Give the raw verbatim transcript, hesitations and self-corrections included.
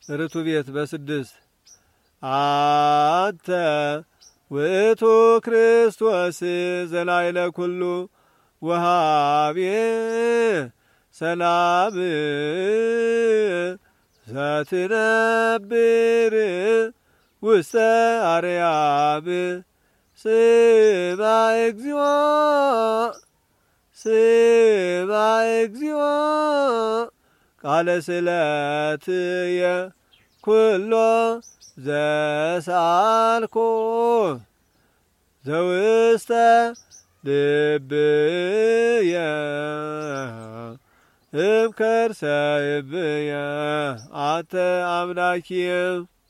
ርቱቤት በስድስት አንተ ውእቱ ክርስቶስ ዘላይለ ኩሉ ወሃቤ ሰላም ዘትነብር ውስተ አርያም ስማ እግዚኦ ስማ እግዚኦ ቃለ ስእለትየ ኩሎ ዘሳልኮ ዘውስተ ልብየ እምከርሰ ልብየ አንተ አምላኪየ